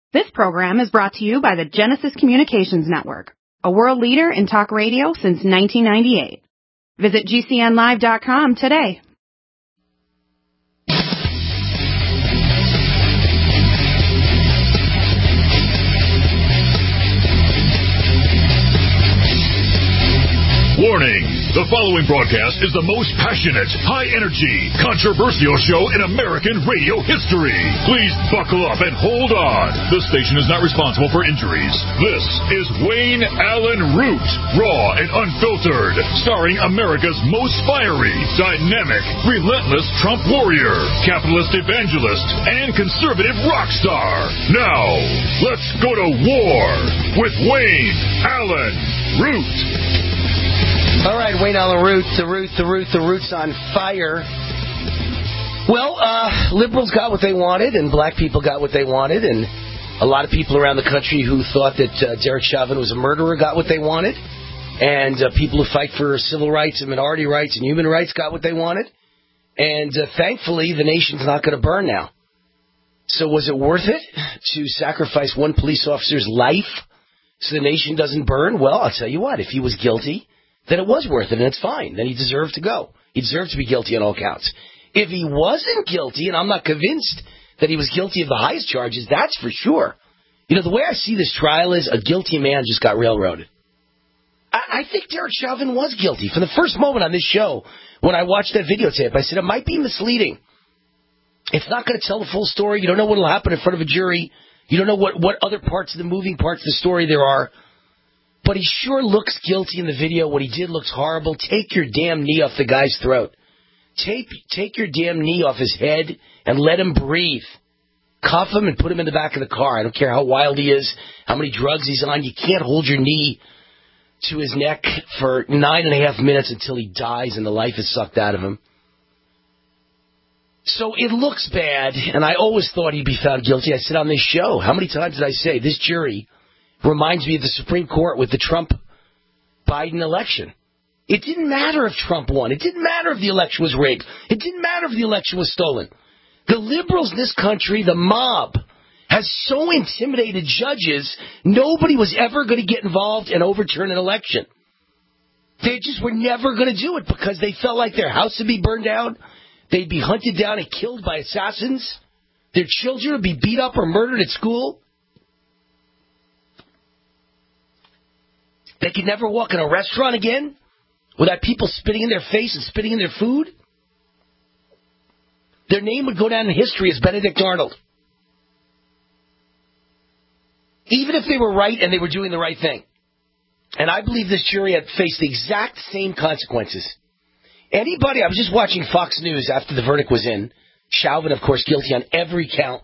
This program is brought to you by the Genesis Communications Network, a world leader in talk radio since 1998. Visit GCNlive.com today. Warning! The following broadcast is the most passionate, high-energy, controversial show in American radio history. Please buckle up and hold on. The station is not responsible for injuries. This is Wayne Allen Root, raw and unfiltered, starring America's most fiery, dynamic, relentless Trump warrior, capitalist evangelist, and conservative rock star. Now, let's go to war with Wayne Allen Root. All right, Wayne Allen Root, the Root's on fire. Well, liberals got what they wanted, and black people got what they wanted, and a lot of people around the country who thought that Derek Chauvin was a murderer got what they wanted, and people who fight for civil rights and minority rights and human rights got what they wanted, and thankfully the nation's not going to burn now. So was it worth it to sacrifice one police officer's life so the nation doesn't burn? Well, I'll tell you what, if he was guilty, then it was worth it, and it's fine. Then he deserved to go. He deserved to be guilty on all counts. If he wasn't guilty, and I'm not convinced that he was guilty of the highest charges, that's for sure. You know, the way I see this trial is a guilty man just got railroaded. I think Derek Chauvin was guilty. From the first moment on this show, when I watched that videotape, I said it might be misleading. It's not going to tell the full story. You don't know what will happen in front of a jury. You don't know what other parts of the moving parts of the story there are. But he sure looks guilty in the video. What he did looks horrible. Take your damn knee off the guy's throat. Take your damn knee off his head and let him breathe. Cuff him and put him in the back of the car. I don't care how wild he is, how many drugs he's on. You can't hold your knee to his neck for 9.5 minutes until he dies and the life is sucked out of him. So it looks bad, and I always thought he'd be found guilty. I said on this show, how many times did I say this jury reminds me of the Supreme Court with the Trump-Biden election. It didn't matter if Trump won. It didn't matter if the election was rigged. It didn't matter if the election was stolen. The liberals in this country, the mob, has so intimidated judges, nobody was ever going to get involved and overturn an election. They just were never going to do it because they felt like their house would be burned down. They'd be hunted down and killed by assassins. Their children would be beat up or murdered at school. They could never walk in a restaurant again without people spitting in their face and spitting in their food. Their name would go down in history as Benedict Arnold. Even if they were right and they were doing the right thing. And I believe this jury had faced the exact same consequences. I was just watching Fox News after the verdict was in. Chauvin, of course, guilty on every count.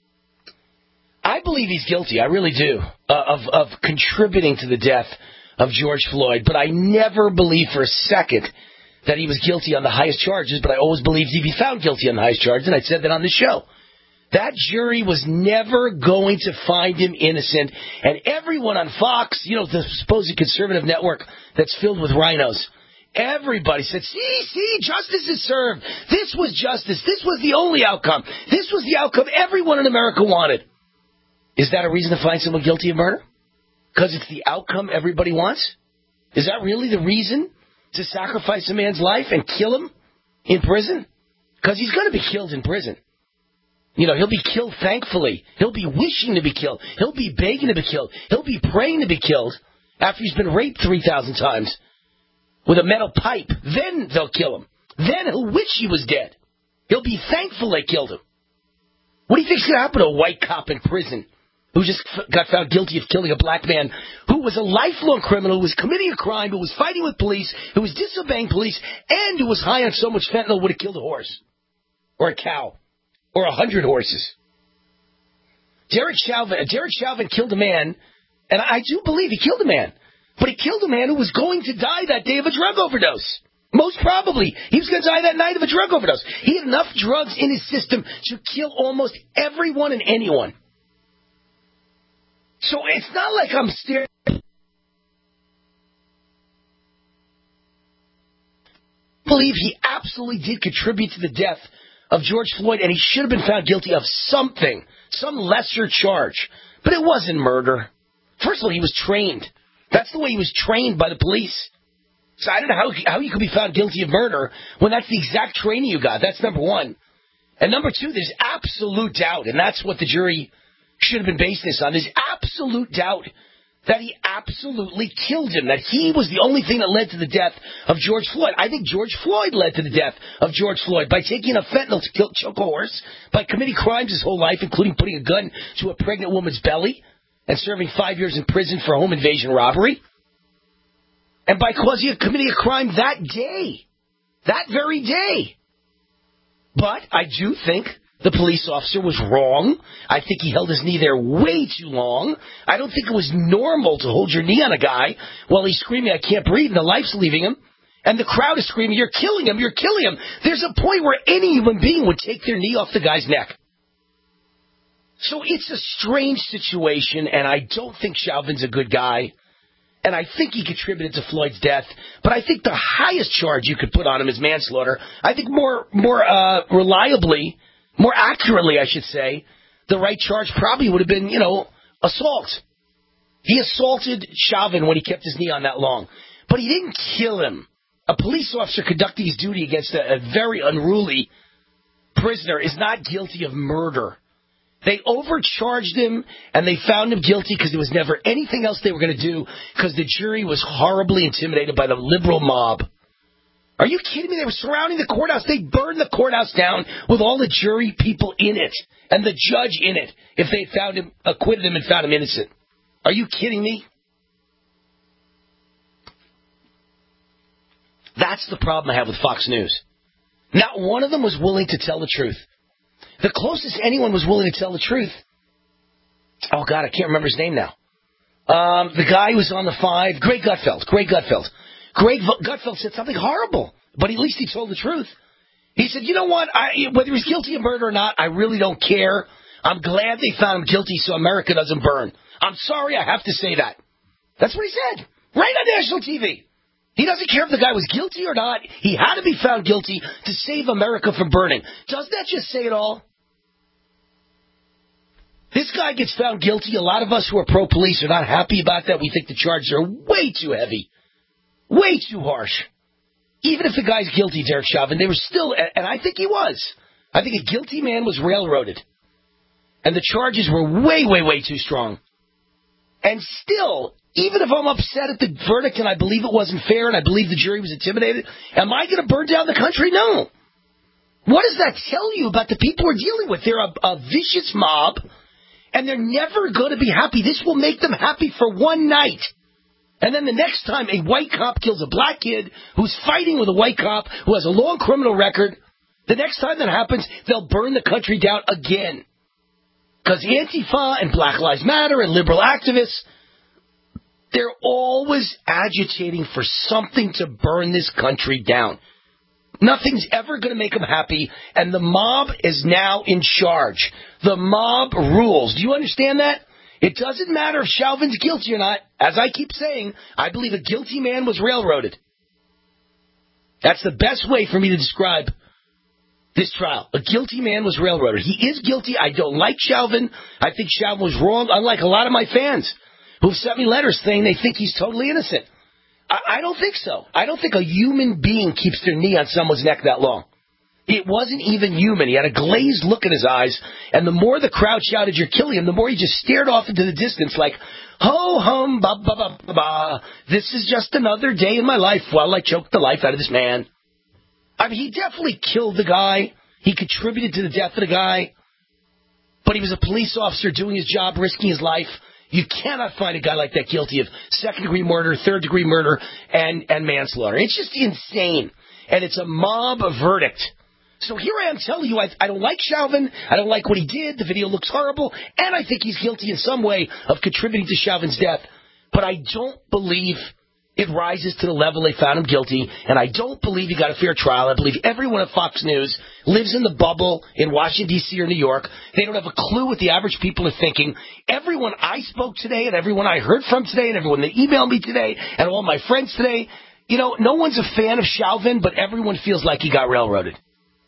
I believe he's guilty, I really do, of contributing to the death of George Floyd, but I never believed for a second that he was guilty on the highest charges, but I always believed he'd be found guilty on the highest charges, and I said that on the show. That jury was never going to find him innocent, and everyone on Fox, you know, the supposed conservative network that's filled with rhinos, everybody said, see, justice is served. This was justice. This was the only outcome. This was the outcome everyone in America wanted. Is that a reason to find someone guilty of murder? Because it's the outcome everybody wants? Is that really the reason to sacrifice a man's life and kill him in prison? Because he's going to be killed in prison. You know, he'll be killed thankfully. He'll be wishing to be killed. He'll be begging to be killed. He'll be praying to be killed after he's been raped 3,000 times with a metal pipe. Then they'll kill him. Then he'll wish he was dead. He'll be thankful they killed him. What do you think's going to happen to a white cop in prison who just got found guilty of killing a black man, who was a lifelong criminal, who was committing a crime, who was fighting with police, who was disobeying police, and who was high on so much fentanyl would have killed a horse, or a cow, or 100 horses? Derek Chauvin killed a man, and I do believe he killed a man, but he killed a man who was going to die that day of a drug overdose. Most probably, he was going to die that night of a drug overdose. He had enough drugs in his system to kill almost everyone and anyone. So it's not like I'm staring. I believe he absolutely did contribute to the death of George Floyd, and he should have been found guilty of something, some lesser charge. But it wasn't murder. First of all, he was trained. That's the way he was trained by the police. So I don't know how you could be found guilty of murder when that's the exact training you got. That's number one. And number two, there's absolute doubt, and that's what the jury should have been basing this on. There's absolute doubt that he absolutely killed him, that he was the only thing that led to the death of George Floyd. I think George Floyd led to the death of George Floyd by taking a fentanyl to choke a horse, by committing crimes his whole life, including putting a gun to a pregnant woman's belly and serving 5 years in prison for home invasion robbery, and by committing a crime that day, that very day. But I do think the police officer was wrong. I think he held his knee there way too long. I don't think it was normal to hold your knee on a guy while he's screaming, I can't breathe, and the life's leaving him. And the crowd is screaming, you're killing him, you're killing him. There's a point where any human being would take their knee off the guy's neck. So it's a strange situation, and I don't think Chauvin's a good guy. And I think he contributed to Floyd's death. But I think the highest charge you could put on him is manslaughter. I think more reliably, more accurately, I should say, the right charge probably would have been, assault. He assaulted Chauvin when he kept his knee on that long. But he didn't kill him. A police officer conducting his duty against a very unruly prisoner is not guilty of murder. They overcharged him, and they found him guilty because there was never anything else they were going to do because the jury was horribly intimidated by the liberal mob. Are you kidding me? They were surrounding the courthouse. They burned the courthouse down with all the jury people in it and the judge in it if they found him, acquitted him and found him innocent. Are you kidding me? That's the problem I have with Fox News. Not one of them was willing to tell the truth. The closest anyone was willing to tell the truth, oh, God, I can't remember his name now. The guy who was on the 5, Greg Gutfeld. Greg Gutfeld said something horrible, but at least he told the truth. He said, you know what, whether he's guilty of murder or not, I really don't care. I'm glad they found him guilty so America doesn't burn. I'm sorry I have to say that. That's what he said, right on national TV. He doesn't care if the guy was guilty or not. He had to be found guilty to save America from burning. Doesn't that just say it all? This guy gets found guilty. A lot of us who are pro-police are not happy about that. We think the charges are way too heavy, way too harsh. Even if the guy's guilty, Derek Chauvin, they were still, and I think he was. I think a guilty man was railroaded. And the charges were way, way, way too strong. And still, even if I'm upset at the verdict and I believe it wasn't fair and I believe the jury was intimidated, am I going to burn down the country? No. What does that tell you about the people we're dealing with? They're a vicious mob, and they're never going to be happy. This will make them happy for one night. And then the next time a white cop kills a black kid who's fighting with a white cop who has a long criminal record, the next time that happens, they'll burn the country down again. Because Antifa and Black Lives Matter and liberal activists, they're always agitating for something to burn this country down. Nothing's ever going to make them happy, and the mob is now in charge. The mob rules. Do you understand that? It doesn't matter if Chauvin's guilty or not. As I keep saying, I believe a guilty man was railroaded. That's the best way for me to describe this trial. A guilty man was railroaded. He is guilty. I don't like Chauvin. I think Chauvin was wrong, unlike a lot of my fans who've sent me letters saying they think he's totally innocent. I don't think so. I don't think a human being keeps their knee on someone's neck that long. It wasn't even human. He had a glazed look in his eyes, and the more the crowd shouted, you're killing him, the more he just stared off into the distance like, ho-hum, ba-ba-ba-ba-ba. This is just another day in my life while I choke the life out of this man. I mean, he definitely killed the guy. He contributed to the death of the guy. But he was a police officer doing his job, risking his life. You cannot find a guy like that guilty of second-degree murder, third-degree murder, and manslaughter. It's just insane. And it's a mob verdict. So here I am telling you, I don't like Chauvin. I don't like what he did. The video looks horrible. And I think he's guilty in some way of contributing to Chauvin's death. But I don't believe it rises to the level they found him guilty, and I don't believe he got a fair trial. I believe everyone at Fox News lives in the bubble in Washington, D.C. or New York. They don't have a clue what the average people are thinking. Everyone I spoke today and everyone I heard from today and everyone that emailed me today and all my friends today, no one's a fan of Chauvin, but everyone feels like he got railroaded.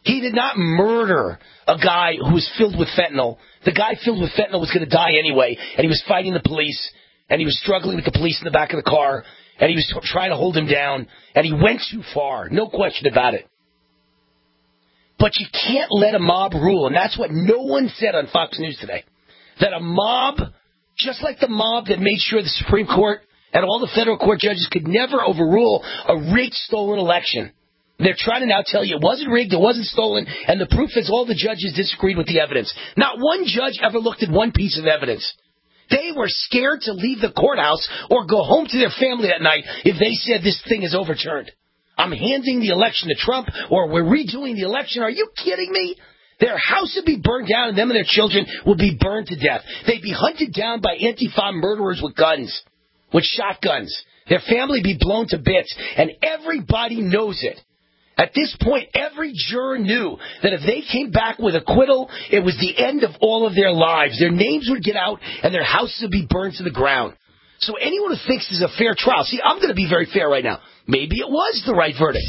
He did not murder a guy who was filled with fentanyl. The guy filled with fentanyl was going to die anyway, and he was fighting the police, and he was struggling with the police in the back of the car, and he was trying to hold him down, and he went too far, no question about it. But you can't let a mob rule, and that's what no one said on Fox News today. That a mob, just like the mob that made sure the Supreme Court and all the federal court judges could never overrule a rigged, stolen election. They're trying to now tell you it wasn't rigged, it wasn't stolen, and the proof is all the judges disagreed with the evidence. Not one judge ever looked at one piece of evidence. They were scared to leave the courthouse or go home to their family that night if they said this thing is overturned. I'm handing the election to Trump, or we're redoing the election. Are you kidding me? Their house would be burned down, and them and their children would be burned to death. They'd be hunted down by Antifa murderers with guns, with shotguns. Their family would be blown to bits, and everybody knows it. At this point, every juror knew that if they came back with acquittal, it was the end of all of their lives. Their names would get out, and their houses would be burned to the ground. So anyone who thinks this is a fair trial, see, I'm going to be very fair right now. Maybe it was the right verdict.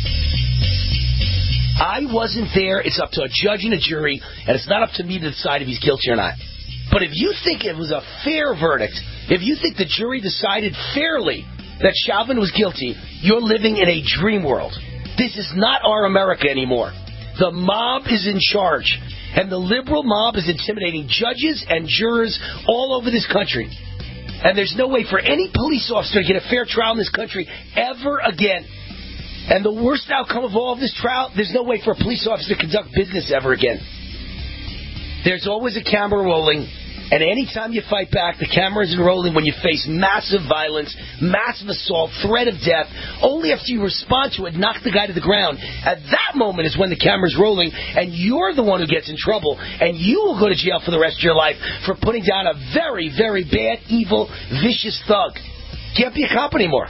I wasn't there. It's up to a judge and a jury, and it's not up to me to decide if he's guilty or not. But if you think it was a fair verdict, if you think the jury decided fairly that Chauvin was guilty, you're living in a dream world. This is not our America anymore. The mob is in charge, and the liberal mob is intimidating judges and jurors all over this country. And there's no way for any police officer to get a fair trial in this country ever again. And the worst outcome of all of this trial, there's no way for a police officer to conduct business ever again. There's always a camera rolling, and anytime you fight back, the camera isn't rolling when you face massive violence, massive assault, threat of death. Only after you respond to it, knock the guy to the ground. At that moment is when the camera's rolling, and you're the one who gets in trouble, and you will go to jail for the rest of your life for putting down a very, very bad, evil, vicious thug. Can't be a cop anymore.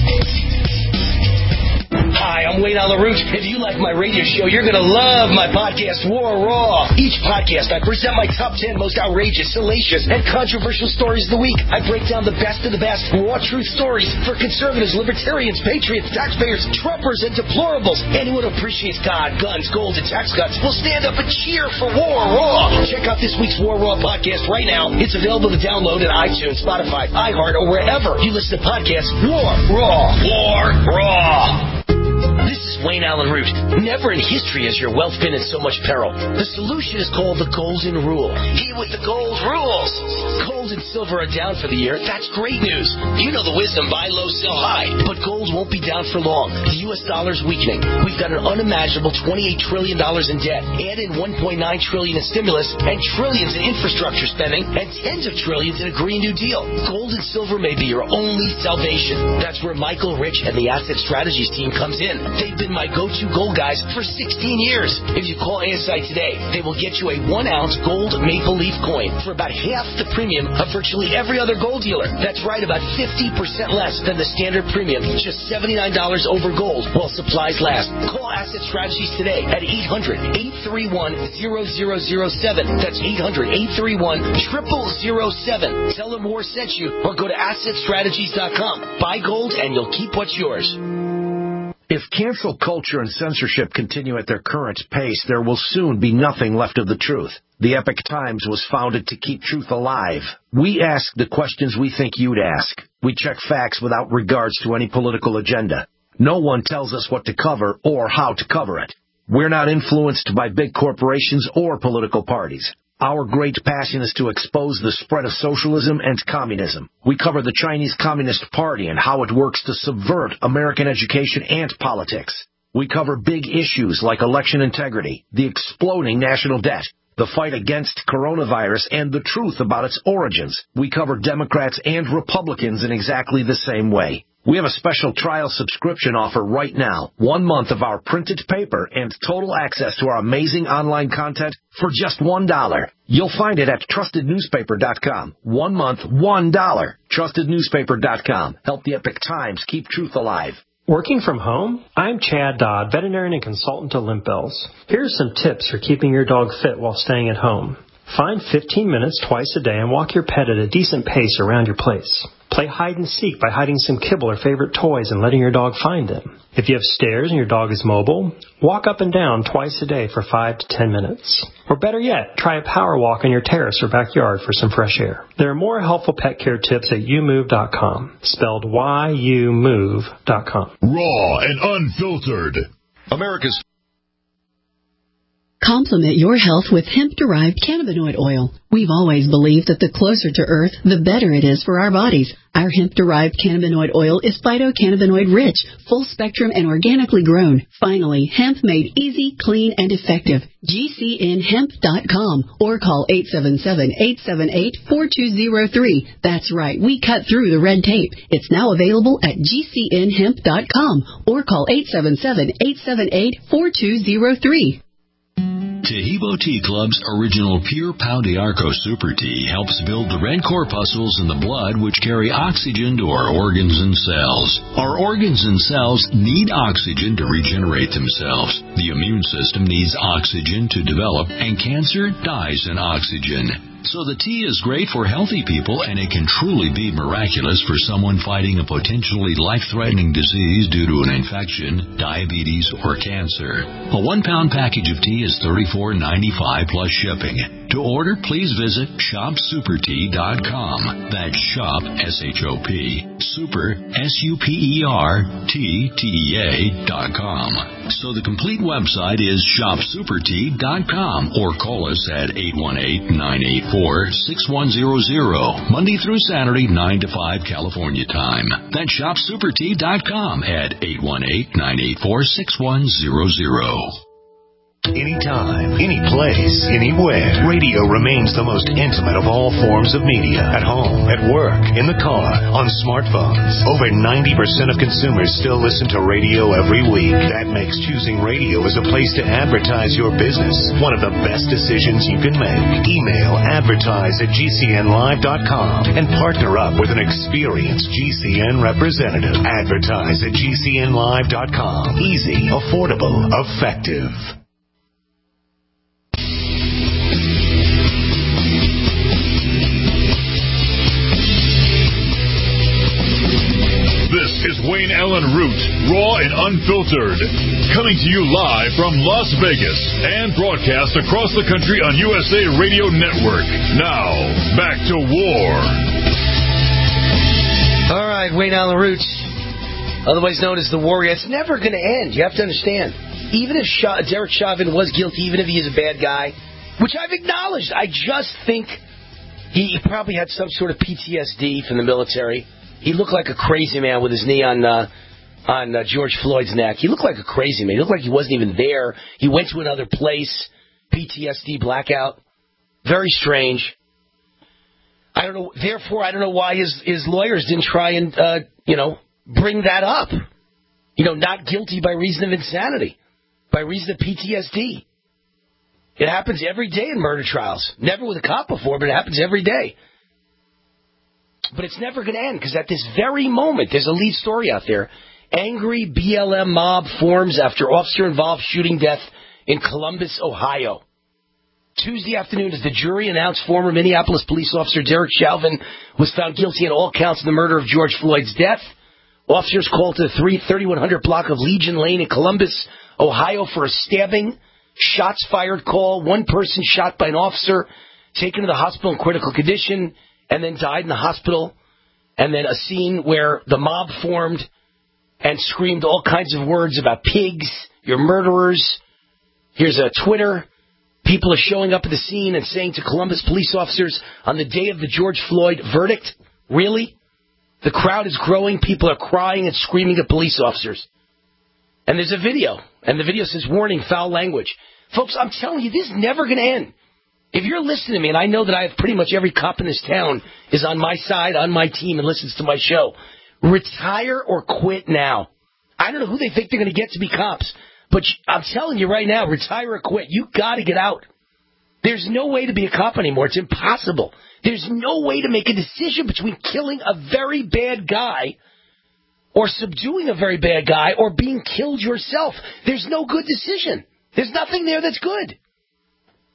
Hi, I'm Wayne Allyn Root. If you like my radio show, you're going to love my podcast, War Raw. Each podcast, I present my top 10 most outrageous, salacious, and controversial stories of the week. I break down the best of the best raw truth stories for conservatives, libertarians, patriots, taxpayers, Trumpers, and deplorables. Anyone who appreciates God, guns, gold, and tax cuts will stand up and cheer for War Raw. Check out this week's War Raw podcast right now. It's available to download at iTunes, Spotify, iHeart, or wherever you listen to podcasts. War Raw. War Raw. This is Wayne Allyn Root. Never in history has your wealth been in so much peril. The solution is called the Golden Rule. He with the gold rules. Gold and silver are down for the year. That's great news. You know the wisdom, buy low, sell high. But gold won't be down for long. The U.S. dollar's weakening. We've got an unimaginable $28 trillion in debt. Add in $1.9 trillion in stimulus and trillions in infrastructure spending and tens of trillions in a Green New Deal. Gold and silver may be your only salvation. That's where Michael Rich and the Asset Strategies team comes in. They've been my go-to gold guys for 16 years. If you call ASI today, they will get you a 1-ounce gold maple leaf coin for about half the premium of virtually every other gold dealer. That's right, about 50% less than the standard premium. Just $79 over gold while supplies last. Call Asset Strategies today at 800-831-0007. That's 800-831-0007. Tell them War sent you or go to AssetStrategies.com. Buy gold and you'll keep what's yours. If cancel culture and censorship continue at their current pace, there will soon be nothing left of the truth. The Epoch Times was founded to keep truth alive. We ask the questions we think you'd ask. We check facts without regards to any political agenda. No one tells us what to cover or how to cover it. We're not influenced by big corporations or political parties. Our great passion is to expose the spread of socialism and communism. We cover the Chinese Communist Party and how it works to subvert American education and politics. We cover big issues like election integrity, the exploding national debt, the fight against coronavirus, and the truth about its origins. We cover Democrats and Republicans in exactly the same way. We have a special trial subscription offer right now. 1 month of our printed paper and total access to our amazing online content for just $1. You'll find it at TrustedNewspaper.com. 1 month, $1. TrustedNewspaper.com. Help the Epoch Times keep truth alive. Working from home? I'm Chad Dodd, veterinarian and consultant to Limp Bells. Here's some tips for keeping your dog fit while staying at home. Find 15 minutes twice a day and walk your pet at a decent pace around your place. Play hide and seek by hiding some kibble or favorite toys and letting your dog find them. If you have stairs and your dog is mobile, walk up and down twice a day for 5 to 10 minutes. Or better yet, try a power walk on your terrace or backyard for some fresh air. There are more helpful pet care tips at youmove.com, spelled YOUMove.com. Raw and unfiltered. America's Complement your health with hemp-derived cannabinoid oil. We've always believed that the closer to Earth, the better it is for our bodies. Our hemp-derived cannabinoid oil is phytocannabinoid-rich, full-spectrum, and organically grown. Finally, hemp made easy, clean, and effective. GCNhemp.com or call 877-878-4203. That's right, we cut through the red tape. It's now available at GCNhemp.com or call 877-878-4203. Tahibo Tea Club's original Pure Pau d'Arco Super Tea helps build the red corpuscles in the blood which carry oxygen to our organs and cells. Our organs and cells need oxygen to regenerate themselves. The immune system needs oxygen to develop, and cancer dies in oxygen. So the tea is great for healthy people, and it can truly be miraculous for someone fighting a potentially life-threatening disease due to an infection, diabetes, or cancer. A 1-pound package of tea is $34.95 plus shipping. To order, please visit shopsupertea.com. That's shop, S-H-O-P, super, S-U-P-E-R-T-T-E-A.com. So the complete website is shopsupertea.com or call us at 818-984-6100, Monday through Saturday, 9 to 5 California time. That's shopsupertea.com at 818-984-6100. Anytime, any place, anywhere. Radio remains the most intimate of all forms of media. At home, at work, in the car, on smartphones. Over 90% of consumers still listen to radio every week. That makes choosing radio as a place to advertise your business one of the best decisions you can make. Email advertise@gcnlive.com and partner up with an experienced GCN representative. Advertise@gcnlive.com. Easy, affordable, effective. This is Wayne Allen Root, raw and unfiltered, coming to you live from Las Vegas and broadcast across the country on USA Radio Network. Now, back to war. All right, Wayne Allen Root, otherwise known as the Warrior. It's never going to end. You have to understand. Even if Derek Chauvin was guilty, even if he is a bad guy, which I've acknowledged, I just think he probably had some sort of PTSD from the military. He looked like a crazy man with his knee on George Floyd's neck. He looked like a crazy man. He looked like he wasn't even there. He went to another place. PTSD, blackout. Very strange. I don't know. Therefore, I don't know why his lawyers didn't try and bring that up. Not guilty by reason of insanity, by reason of PTSD. It happens every day in murder trials. Never with a cop before, but it happens every day. But it's never going to end, because at this very moment, there's a lead story out there. Angry BLM mob forms after officer-involved shooting death in Columbus, Ohio. Tuesday afternoon, as the jury announced, former Minneapolis police officer Derek Chauvin was found guilty on all counts in the murder of George Floyd's death. Officers called to the 3100 block of Legion Lane in Columbus, Ohio for a stabbing, shots fired call. One person shot by an officer, taken to the hospital in critical condition, and then died in the hospital. And then a scene where the mob formed and screamed all kinds of words about pigs, you're murderers. Here's a Twitter. People are showing up at the scene and saying to Columbus police officers on the day of the George Floyd verdict, really? The crowd is growing. People are crying and screaming at police officers. And there's a video. And the video says, warning, foul language. Folks, I'm telling you, this is never going to end. If you're listening to me, and I know that I have pretty much every cop in this town is on my side, on my team, and listens to my show, retire or quit now. I don't know who they think they're going to get to be cops, but I'm telling you right now, retire or quit. You got to get out. There's no way to be a cop anymore. It's impossible. There's no way to make a decision between killing a very bad guy or subduing a very bad guy or being killed yourself. There's no good decision. There's nothing there that's good.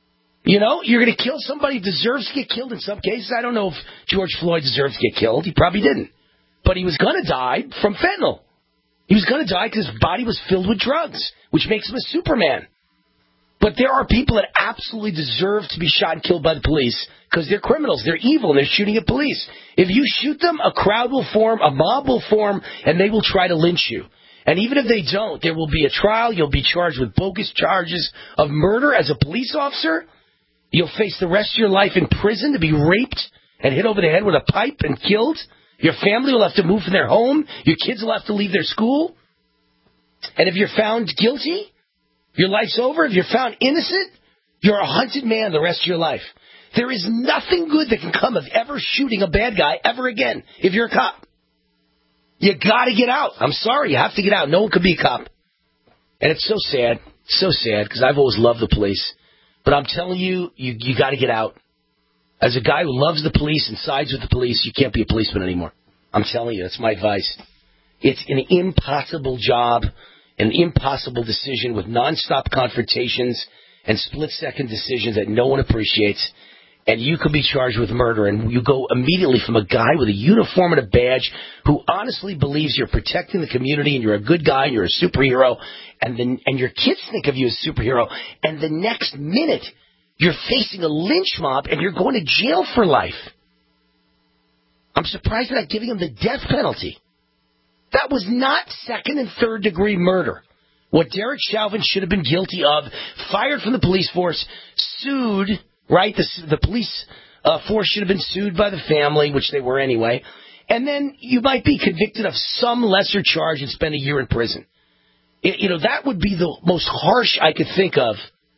You know, you're going to kill somebody who deserves to get killed in some cases. I don't know if George Floyd deserves to get killed. He probably didn't. But he was going to die from fentanyl. He was going to die because his body was filled with drugs, which makes him a Superman. But there are people that absolutely deserve to be shot and killed by the police because they're criminals. They're evil, and they're shooting at police. If you shoot them, a crowd will form, a mob will form, and they will try to lynch you. And even if they don't, there will be a trial. You'll be charged with bogus charges of murder as a police officer. You'll face the rest of your life in prison to be raped and hit over the head with a pipe and killed. Your family will have to move from their home. Your kids will have to leave their school. And if you're found guilty, your life's over. If you're found innocent, you're a hunted man the rest of your life. There is nothing good that can come of ever shooting a bad guy ever again if you're a cop. You got to get out. I'm sorry, you have to get out. No one could be a cop. And it's so sad, because I've always loved the police. But I'm telling you, you got to get out. As a guy who loves the police and sides with the police, you can't be a policeman anymore. I'm telling you, that's my advice. It's an impossible job, an impossible decision with nonstop confrontations and split-second decisions that no one appreciates. And you could be charged with murder, and you go immediately from a guy with a uniform and a badge who honestly believes you're protecting the community and you're a good guy and you're a superhero, and your kids think of you as a superhero, and the next minute you're facing a lynch mob and you're going to jail for life. I'm surprised they're not giving him the death penalty. That was not second and third degree murder. What Derek Chauvin should have been guilty of, fired from the police force, sued, right? The police force should have been sued by the family, which they were anyway. And then you might be convicted of some lesser charge and spend a year in prison. That would be the most harsh I could think of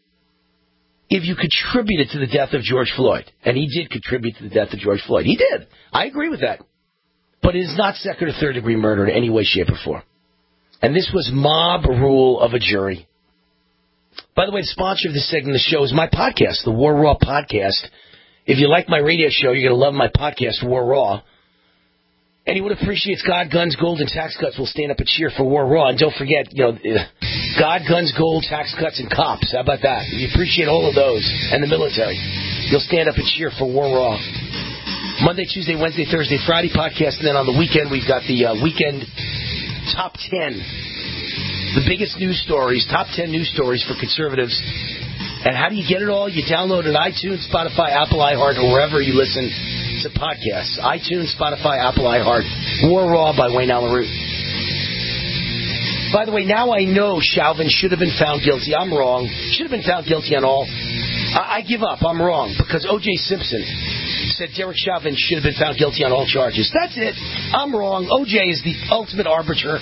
if you contributed to the death of George Floyd. And he did contribute to the death of George Floyd. He did. I agree with that. But it is not second or third degree murder in any way, shape, or form. And this was mob rule of a jury. By the way, the sponsor of this segment of the show is my podcast, the War Raw Podcast. If you like my radio show, you're going to love my podcast, War Raw. Anyone who appreciates God, guns, gold, and tax cuts will stand up and cheer for War Raw. And don't forget, God, guns, gold, tax cuts, and cops. How about that? If you appreciate all of those and the military, you'll stand up and cheer for War Raw. Monday, Tuesday, Wednesday, Thursday, Friday podcast. And then on the weekend, we've got the weekend top 10. The biggest news stories, top 10 news stories for conservatives. And how do you get it all? You download it on iTunes, Spotify, Apple, iHeart, or wherever you listen to podcasts. iTunes, Spotify, Apple, iHeart. War Raw by Wayne Allyn Root. By the way, now I know Chauvin should have been found guilty. I'm wrong. Should have been found guilty on all. I give up. I'm wrong. Because O.J. Simpson said Derek Chauvin should have been found guilty on all charges. That's it. I'm wrong. O.J. is the ultimate arbiter.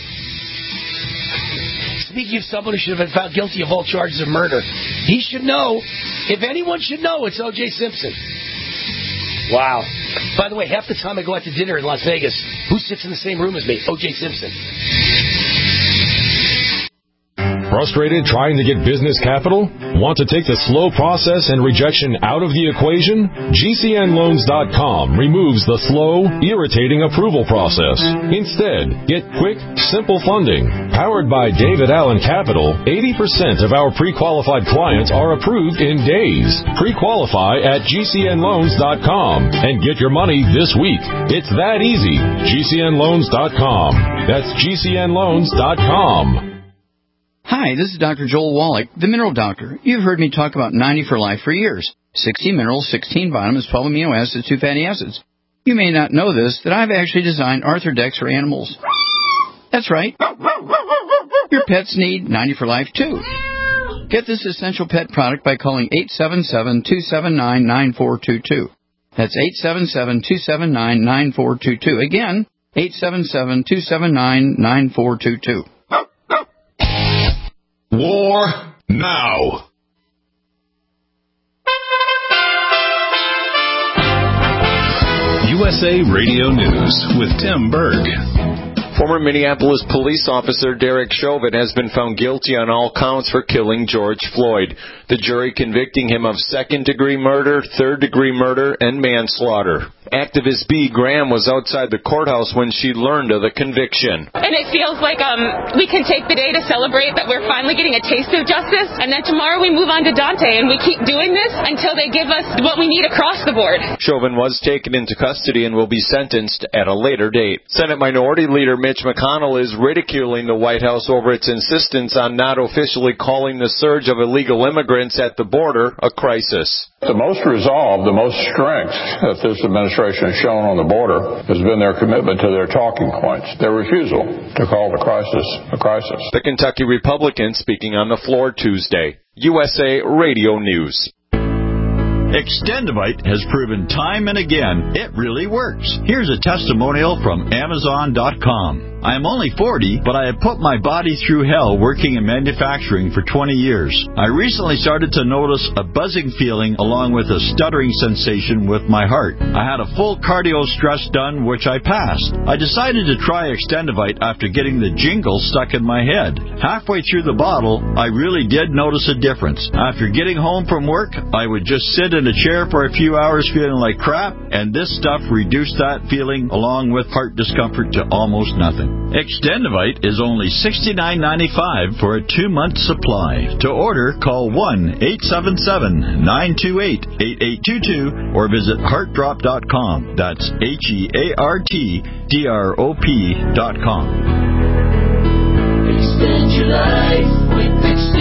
Speaking of someone who should have been found guilty of all charges of murder, he should know. If anyone should know, it's O.J. Simpson. Wow. By the way, half the time I go out to dinner in Las Vegas, who sits in the same room as me? O.J. Simpson. Frustrated trying to get business capital? Want to take the slow process and rejection out of the equation? GCNLoans.com removes the slow, irritating approval process. Instead, get quick, simple funding. Powered by David Allen Capital, 80% of our pre-qualified clients are approved in days. Pre-qualify at GCNLoans.com and get your money this week. It's that easy. GCNLoans.com. That's GCNLoans.com. Hi, this is Dr. Joel Wallach, the Mineral Doctor. You've heard me talk about 90 for Life for years. 60 minerals, 16 vitamins, 12 amino acids, 2 fatty acids. You may not know this, that I've actually designed Arthrodex for animals. That's right. Your pets need 90 for Life, too. Get this essential pet product by calling 877-279-9422. That's 877-279-9422. Again, 877-279-9422. War now. USA Radio News with Tim Berg. Former Minneapolis police officer Derek Chauvin has been found guilty on all counts for killing George Floyd. The jury convicting him of second-degree murder, third-degree murder, and manslaughter. Activist B. Graham was outside the courthouse when she learned of the conviction. And it feels like we can take the day to celebrate that we're finally getting a taste of justice, and then tomorrow we move on to Dante, and we keep doing this until they give us what we need across the board. Chauvin was taken into custody and will be sentenced at a later date. Senate Minority Leader Mitch McConnell is ridiculing the White House over its insistence on not officially calling the surge of illegal immigrants at the border a crisis. The most resolve, the most strength that this administration has shown on the border has been their commitment to their talking points, their refusal to call the crisis a crisis. The Kentucky Republican speaking on the floor Tuesday. USA Radio News. Extendivite has proven time and again it really works. Here's a testimonial from Amazon.com. I am only 40, but I have put my body through hell working in manufacturing for 20 years. I recently started to notice a buzzing feeling along with a stuttering sensation with my heart. I had a full cardio stress done, which I passed. I decided to try Extendivite after getting the jingle stuck in my head. Halfway through the bottle, I really did notice a difference. After getting home from work, I would just sit in a chair for a few hours feeling like crap, and this stuff reduced that feeling along with heart discomfort to almost nothing. Extendivite is only $69.95 for a 2-month supply. To order, call 1-877-928-8822 or visit heartdrop.com. That's HEARTDROP.com. Extend your life with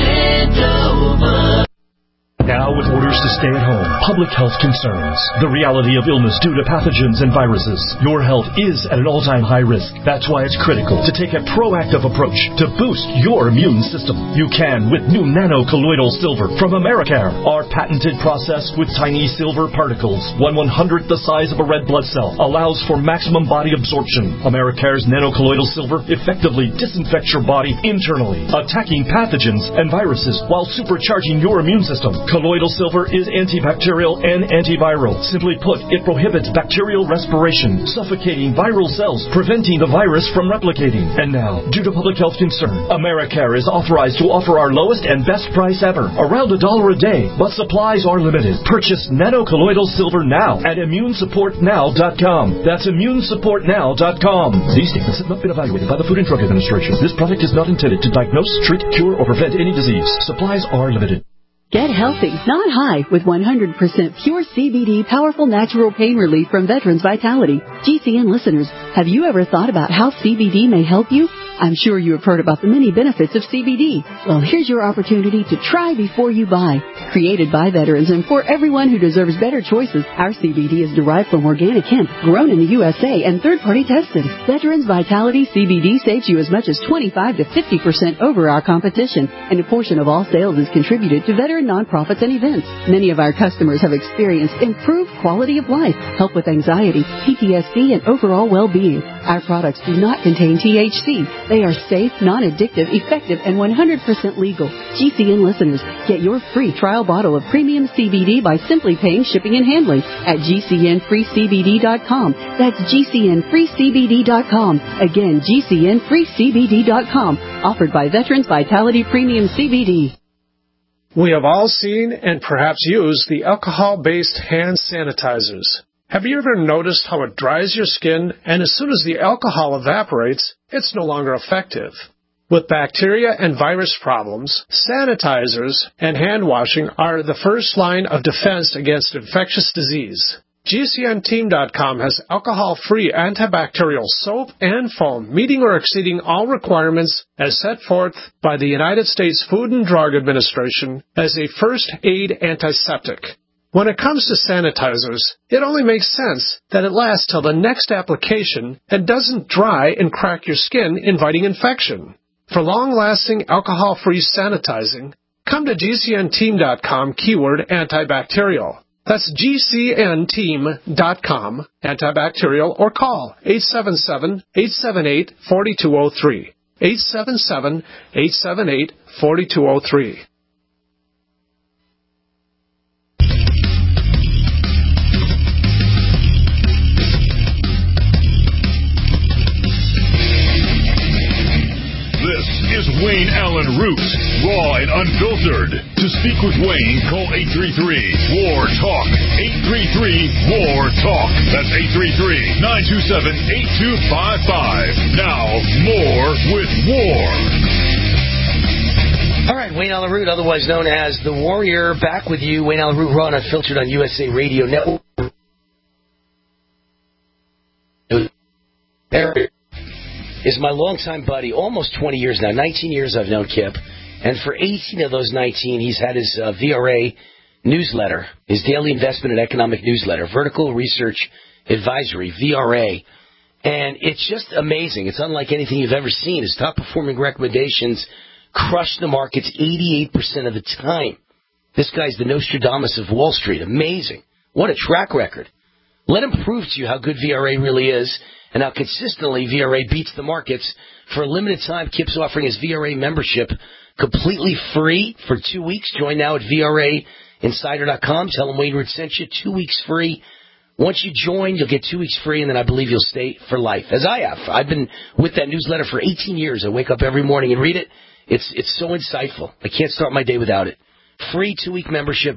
Extendovite. Now with orders to stay at home, public health concerns, the reality of illness due to pathogens and viruses. Your health is at an all-time high risk. That's why it's critical to take a proactive approach to boost your immune system. You can with new nano-colloidal silver from Americare. Our patented process with tiny silver particles, 1/100th the size of a red blood cell, allows for maximum body absorption. Americare's nano-colloidal silver effectively disinfects your body internally, attacking pathogens and viruses while supercharging your immune system. Colloidal silver is antibacterial and antiviral. Simply put, it prohibits bacterial respiration, suffocating viral cells, preventing the virus from replicating. And now, due to public health concern, Americare is authorized to offer our lowest and best price ever, around $1 a day, but supplies are limited. Purchase nano-colloidal silver now at ImmuneSupportNow.com. That's ImmuneSupportNow.com. These statements have not been evaluated by the Food and Drug Administration. This product is not intended to diagnose, treat, cure, or prevent any disease. Supplies are limited. Get healthy, not high, with 100% pure CBD powerful natural pain relief from Veterans Vitality. GCN listeners, have you ever thought about how CBD may help you? I'm sure you have heard about the many benefits of CBD. Well, here's your opportunity to try before you buy. Created by veterans and for everyone who deserves better choices, our CBD is derived from organic hemp, grown in the USA and third-party tested. Veterans Vitality CBD saves you as much as 25 to 50% over our competition, and a portion of all sales is contributed to veteran nonprofits and events. Many of our customers have experienced improved quality of life, help with anxiety, PTSD, and overall well-being. Our products do not contain THC. They are safe, non-addictive, effective, and 100% legal. GCN listeners, get your free trial bottle of premium CBD by simply paying shipping and handling at GCNFreeCBD.com. That's GCNFreeCBD.com. Again, GCNFreeCBD.com. Offered by Veterans Vitality Premium CBD. We have all seen and perhaps used the alcohol-based hand sanitizers. Have you ever noticed how it dries your skin, and as soon as the alcohol evaporates, it's no longer effective? With bacteria and virus problems, sanitizers and hand washing are the first line of defense against infectious disease. GCNteam.com has alcohol-free antibacterial soap and foam, meeting or exceeding all requirements as set forth by the United States Food and Drug Administration as a first-aid antiseptic. When it comes to sanitizers, it only makes sense that it lasts till the next application and doesn't dry and crack your skin, inviting infection. For long-lasting alcohol-free sanitizing, come to GCNteam.com keyword antibacterial. That's GCNteam.com, antibacterial, or call 877-878-4203. 877-878-4203. This is Wayne Allen Root, raw and unfiltered. To speak with Wayne, call 833-WAR-TALK. 833-WAR-TALK. That's 833-927-8255. Now, more with War. All right, Wayne Allyn Root, otherwise known as The Warrior, back with you. Wayne Allyn Root, raw and unfiltered on USA Radio Network. There is my longtime buddy, almost 20 years now, 19 years I've known Kip, and for 18 of those 19, he's had his VRA newsletter, his daily investment and economic newsletter, Vertical Research Advisory, VRA, and it's just amazing. It's unlike anything you've ever seen. His top-performing recommendations crush the markets 88% of the time. This guy's the Nostradamus of Wall Street. Amazing. What a track record. Let him prove to you how good VRA really is and how consistently VRA beats the markets. For a limited time, Kip's offering his VRA membership completely free for 2 weeks. Join now at VRAinsider.com. Tell him Wayne Root sent you. 2 weeks free. Once you join, you'll get 2 weeks free, and then I believe you'll stay for life, as I have. I've been with that newsletter for 18 years. I wake up every morning and read it. It's so insightful. I can't start my day without it. Free 2-week membership,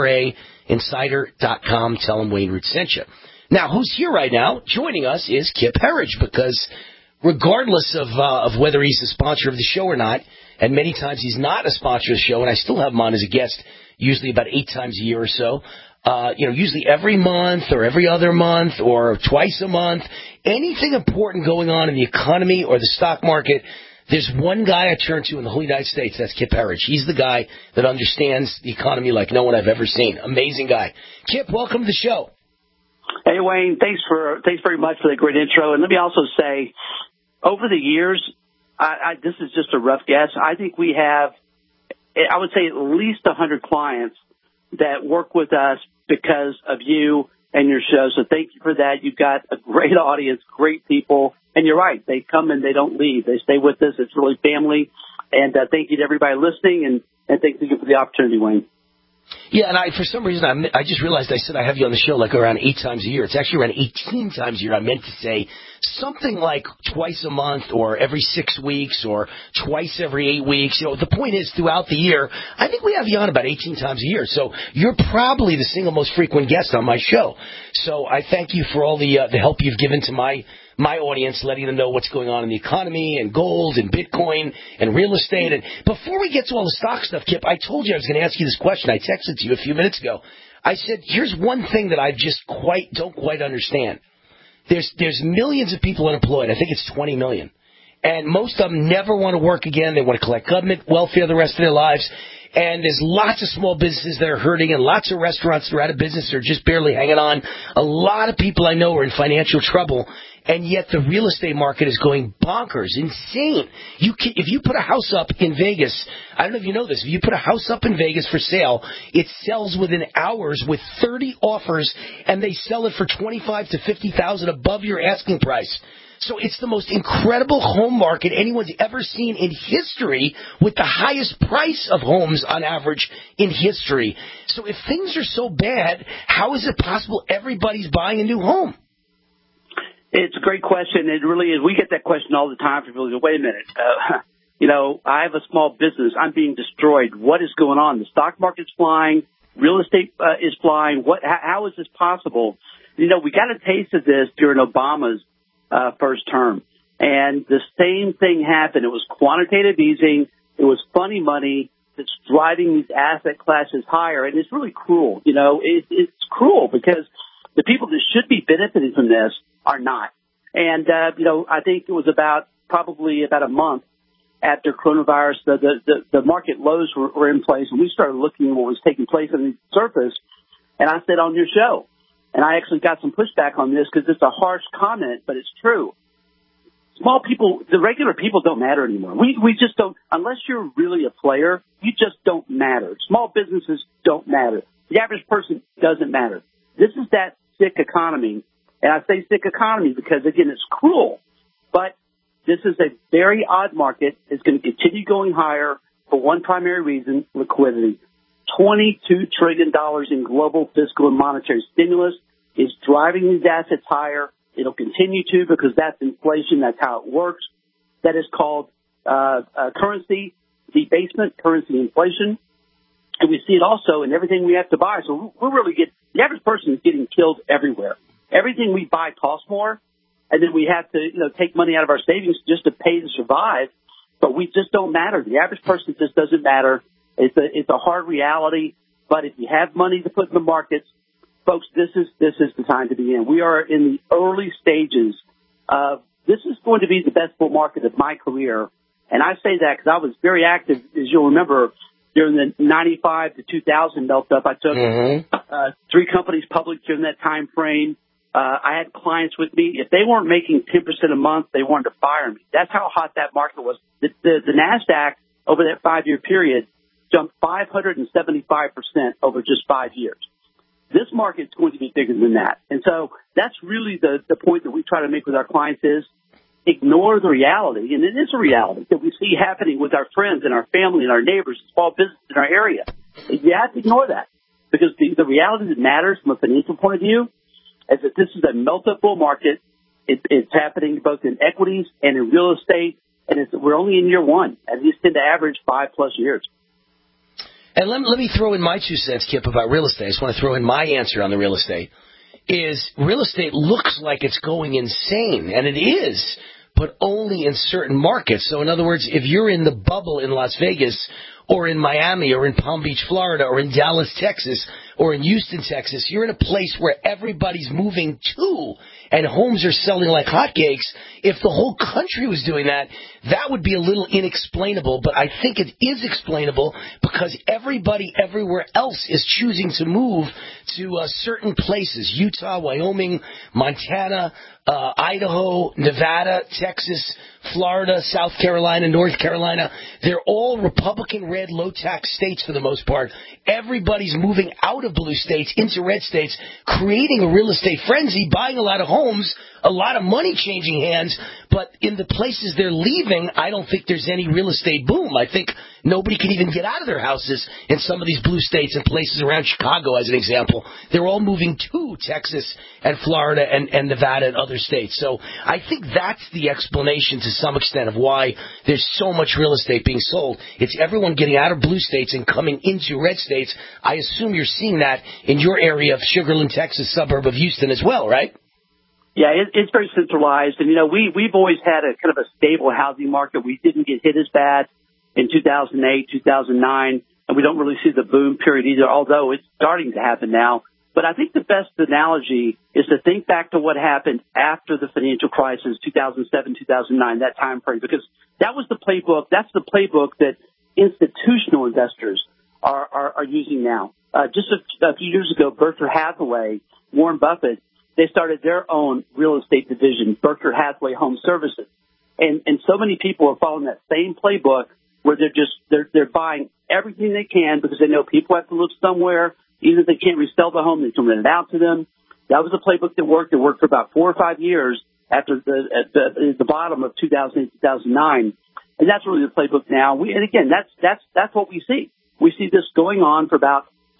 VRAinsider.com. Tell him Wayne Root sent you. Now, who's here right now? Joining us is Kip Herriage, because regardless of whether he's a sponsor of the show or not, and many times he's not a sponsor of the show, and I still have him on as a guest usually about 8 times a year or so, usually every month or every other month or twice a month, anything important going on in the economy or the stock market, there's one guy I turn to in the whole United States. That's Kip Herriage. He's the guy that understands the economy like no one I've ever seen. Amazing guy. Kip, welcome to the show. Hey, Wayne, thanks very much for the great intro. And let me also say, over the years, this is just a rough guess. I think we have, I would say, at least 100 clients that work with us because of you and your show. So thank you for that. You've got a great audience, great people. And you're right. They come and they don't leave. They stay with us. It's really family. And thank you to everybody listening. And thank you for the opportunity, Wayne. Yeah, and for some reason, I just realized I said I have you on the show like around 8 times a year. It's actually around 18 times a year. I meant to say something like twice a month or every 6 weeks or twice every 8 weeks. The point is, throughout the year, I think we have you on about 18 times a year. So you're probably the single most frequent guest on my show. So I thank you for all the help you've given to my audience, letting them know what's going on in the economy and gold and Bitcoin and real estate. And before we get to all the stock stuff, Kip, I told you I was going to ask you this question. I texted to you a few minutes ago. I said, here's one thing that I just don't quite understand. There's millions of people unemployed. I think it's 20 million. And most of them never want to work again. They want to collect government welfare the rest of their lives. And there's lots of small businesses that are hurting and lots of restaurants that are out of business or just barely hanging on. A lot of people I know are in financial trouble. And yet the real estate market is going bonkers, insane. If you put a house up in Vegas, I don't know if you know this, if you put a house up in Vegas for sale, it sells within hours with 30 offers, and they sell it for $25,000 to $50,000 above your asking price. So it's the most incredible home market anyone's ever seen in history, with the highest price of homes on average in history. So if things are so bad, how is it possible everybody's buying a new home? It's a great question. It really is. We get that question all the time from people who go, wait a minute. I have a small business. I'm being destroyed. What is going on? The stock market's flying. Real estate is flying. How is this possible? We got a taste of this during Obama's first term. And the same thing happened. It was quantitative easing. It was funny money that's driving these asset classes higher. And it's really cruel. It's cruel because the people that should be benefiting from this are not. And, I think it was probably about a month after coronavirus, the market lows were in place, and we started looking at what was taking place on the surface. And I said on your show, and I actually got some pushback on this because it's a harsh comment, but it's true. Small people, the regular people don't matter anymore. We just don't, unless you're really a player, you just don't matter. Small businesses don't matter. The average person doesn't matter. This is that sick economy. And I say sick economy because, again, it's cruel. But this is a very odd market. It's going to continue going higher for one primary reason, liquidity. $22 trillion in global fiscal and monetary stimulus is driving these assets higher. It'll continue to because that's inflation. That's how it works. That is called currency. debasement, currency inflation, and we see it also in everything we have to buy. So the average person is getting killed everywhere. Everything we buy costs more, and then we have to, take money out of our savings just to pay to survive. But we just don't matter. The average person just doesn't matter. It's a hard reality. But if you have money to put in the markets, folks, this is the time to be in. We are in the early stages of this is going to be the best bull market of my career. And I say that because I was very active, as you'll remember, during the 95 to 2000 melt-up. I took 3 companies public during that time frame. I had clients with me. If they weren't making 10% a month, they wanted to fire me. That's how hot that market was. The NASDAQ over that 5-year period jumped 575% over just 5 years. This market's going to be bigger than that. And so that's really the point that we try to make with our clients is ignore the reality, and it is a reality that we see happening with our friends and our family and our neighbors, small business in our area. You have to ignore that because the reality that matters from a financial point of view is that this is a melt-up bull market. It's happening both in equities and in real estate, and we're only in year one, and these tend to average 5+ years. And let me throw in my 2 cents, Kip, about real estate. I just want to throw in my answer on the real estate. Is real estate looks like it's going insane, and it is, but only in certain markets. So in other words, if you're in the bubble in Las Vegas or in Miami or in Palm Beach, Florida or in Dallas, Texas or in Houston, Texas, you're in a place where everybody's moving to and homes are selling like hotcakes. If the whole country was doing that, that would be a little inexplainable, but I think it is explainable because everybody everywhere else is choosing to move to certain places, Utah, Wyoming, Montana, Idaho, Nevada, Texas, Florida, South Carolina, North Carolina. They're all Republican-red, low-tax states for the most part. Everybody's moving out of blue states into red states, creating a real estate frenzy, buying a lot of homes, a lot of money changing hands, but in the places they're leaving, I don't think there's any real estate boom. I think nobody can even get out of their houses in some of these blue states and places around Chicago, as an example. They're all moving to Texas and Florida and Nevada and other states. So I think that's the explanation to some extent of why there's so much real estate being sold. It's everyone getting out of blue states and coming into red states. I assume you're seeing that in your area of Sugar Land, Texas, suburb of Houston as well, right? Yeah, it's very centralized. And, we've always had a kind of a stable housing market. We didn't get hit as bad in 2008, 2009, and we don't really see the boom period either, although it's starting to happen now. But I think the best analogy is to think back to what happened after the financial crisis, 2007, 2009, that time frame, because that was the playbook. That's the playbook that institutional investors are using now. Just a few years ago, Berkshire Hathaway, Warren Buffett, they started their own real estate division, Berkshire Hathaway Home Services. And so many people are following that same playbook where they're buying everything they can because they know people have to live somewhere. Even if they can't resell the home, they can rent it out to them. That was a playbook that worked. It worked for about 4 or 5 years after the bottom of 2008, 2009. And that's really the playbook now. And again, that's what we see. We see this going on for about to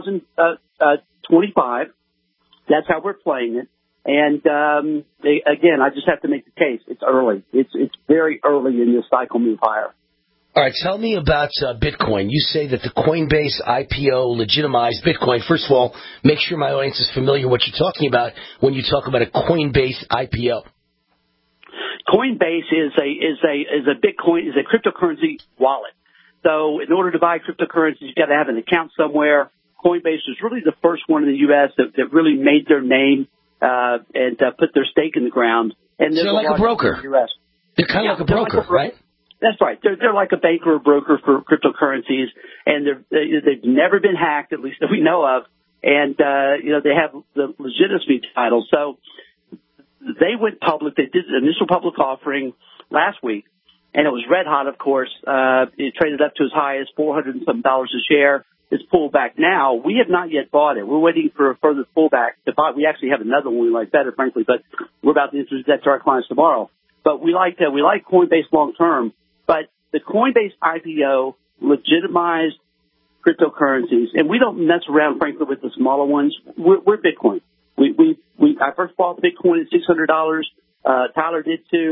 2025. That's how we're playing it. And again, I just have to make the case. It's early. It's very early in this cycle move higher. All right, tell me about Bitcoin. You say that the Coinbase IPO legitimized Bitcoin. First of all, make sure my audience is familiar with what you're talking about when you talk about a Coinbase IPO. Coinbase is a Bitcoin is a cryptocurrency wallet. So in order to buy cryptocurrencies, you've got to have an account somewhere. Coinbase was really the first one in the U.S. that really made their name and put their stake in the ground. And so they're like a broker. They're kind of like a broker, right? That's right. They're like a banker or broker for cryptocurrencies, and they've never been hacked, at least that we know of. And they have the legitimacy title. So they went public. They did the initial public offering last week, and it was red hot. Of course, it traded up to as high as $400 and some a share. It's pulled back now. We have not yet bought it. We're waiting for a further pullback to buy. We actually have another one we like better, frankly, but we're about to introduce that to our clients tomorrow. But we like Coinbase long term. But the Coinbase IPO legitimized cryptocurrencies, and we don't mess around, frankly, with the smaller ones. We're Bitcoin. I first bought Bitcoin at $600. Tyler did too.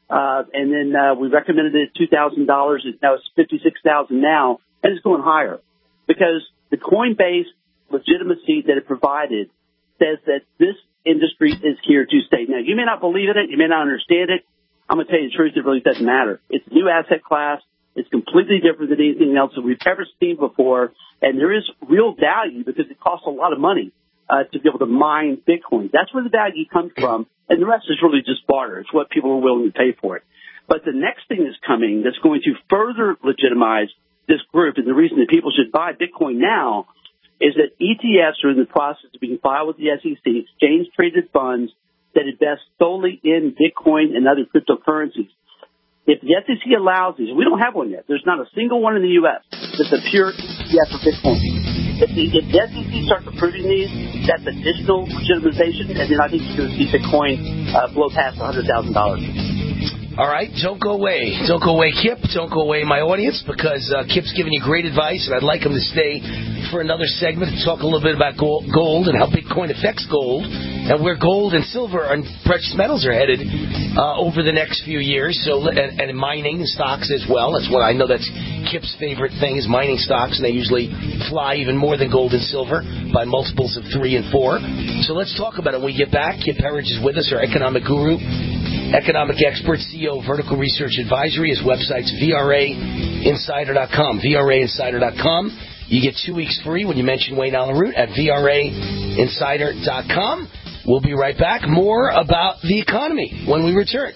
and then we recommended it at $2,000. Now it's $56,000 now, and it's going higher because the Coinbase legitimacy that it provided says that this industry is here to stay. Now, you may not believe in it. You may not understand it. I'm going to tell you the truth. It really doesn't matter. It's a new asset class. It's completely different than anything else that we've ever seen before. And there is real value because it costs a lot of money to be able to mine Bitcoin. That's where the value comes from. And the rest is really just barter. It's what people are willing to pay for it. But the next thing is coming that's going to further legitimize this group. And the reason that people should buy Bitcoin now is that ETFs are in the process of being filed with the SEC, exchange-traded funds that invest solely in Bitcoin and other cryptocurrencies. If the SEC allows these, we don't have one yet. There's not a single one in the U.S. that's a pure ETF for Bitcoin. If the SEC starts approving these, that's additional legitimization, and then I think you're going to see Bitcoin blow past $100,000. All right, don't go away. Don't go away, Kip. Don't go away, my audience, because Kip's giving you great advice, and I'd like him to stay for another segment to talk a little bit about gold and how Bitcoin affects gold and where gold and silver and precious metals are headed over the next few years. So, and mining stocks as well. That's what I know. That's Kip's favorite thing is mining stocks, and they usually fly even more than gold and silver by multiples of 3 and 4. So let's talk about it when we get back. Kip Herriage is with us, our economic guru, economic expert, CEO of Vertical Research Advisory. His website's VRAinsider.com. VRAinsider.com. You get 2 weeks free when you mention Wayne Allyn Root at VRAinsider.com. We'll be right back. More about the economy when we return.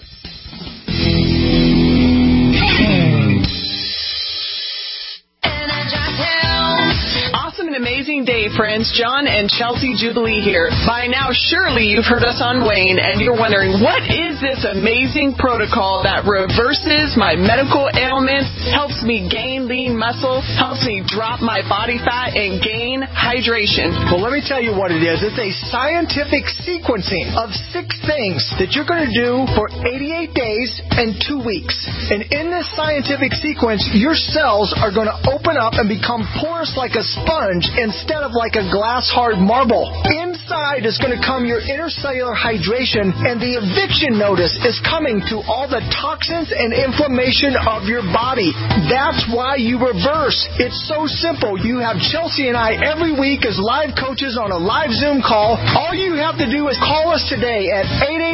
Awesome and amazing day, friends. John and Chelsea Jubilee here. By now, surely you've heard us on Wayne, and you're wondering, what is this amazing protocol that reverses my medical ailments, helps me gain lean muscle, helps me drop my body fat, and gain hydration? Well, let me tell you what it is. It's a scientific sequencing of 6 things that you're going to do for 88 days and 2 weeks. And in this scientific sequence, your cells are going to open up and become porous like a sponge instead of like a glass-hard marble. Inside is going to come your intercellular hydration, and the eviction notice is coming to all the toxins and inflammation of your body. That's why you reverse. It's so simple. You have Chelsea and I every week as live coaches on a live Zoom call. All you have to do is call us today at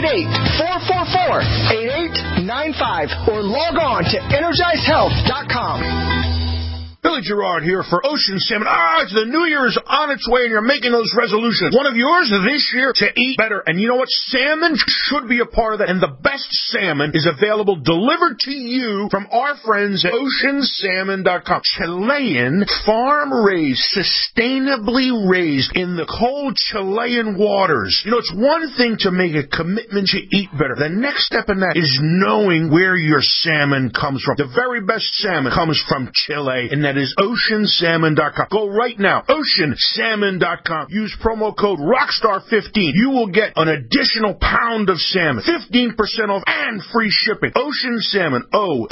888-444-8895 or log on to EnergizeHealth.com. Billy Gerard here for Ocean Salmon. The new year is on its way and you're making those resolutions. One of yours this year to eat better. And you know what? Salmon should be a part of that. And the best salmon is available delivered to you from our friends at OceanSalmon.com. Chilean, farm-raised, sustainably raised in the cold Chilean waters. You know, it's one thing to make a commitment to eat better. The next step in that is knowing where your salmon comes from. The very best salmon comes from Chile, and that is OceanSalmon.com. Go right now, OceanSalmon.com. Use promo code ROCKSTAR15. You will get an additional pound of salmon, 15% off, and free shipping. Ocean Salmon,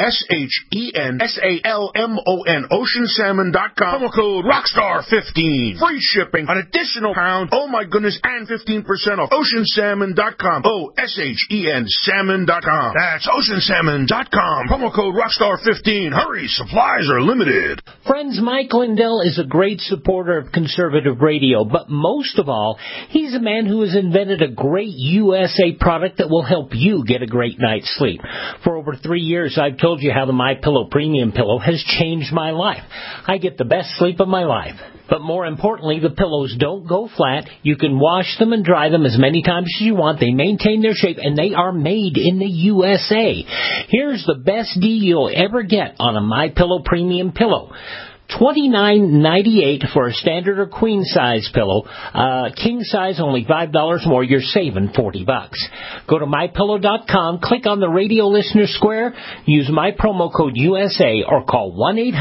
OceanSalmon, OceanSalmon.com. Promo code ROCKSTAR15. Free shipping, an additional pound, oh my goodness, and 15% off. OceanSalmon.com, Salmon.com. That's OceanSalmon.com. Promo code ROCKSTAR15. Hurry, supplies are limited. Friends, Mike Lindell is a great supporter of conservative radio, but most of all, he's a man who has invented a great USA product that will help you get a great night's sleep. For over 3 years, I've told you how the MyPillow Premium Pillow has changed my life. I get the best sleep of my life. But more importantly, the pillows don't go flat. You can wash them and dry them as many times as you want. They maintain their shape, and they are made in the USA. Here's the best deal you'll ever get on a MyPillow Premium Pillow. $29.98 for a standard or queen size pillow. King size only $5 more. You're saving $40. Go to mypillow.com, click on the radio listener square, use my promo code USA, or call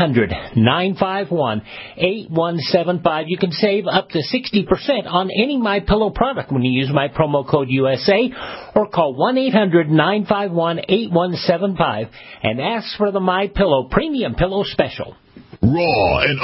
1-800-951-8175. You can save up to 60% on any MyPillow product when you use my promo code USA, or call 1-800-951-8175 and ask for the MyPillow Premium Pillow Special. Raw and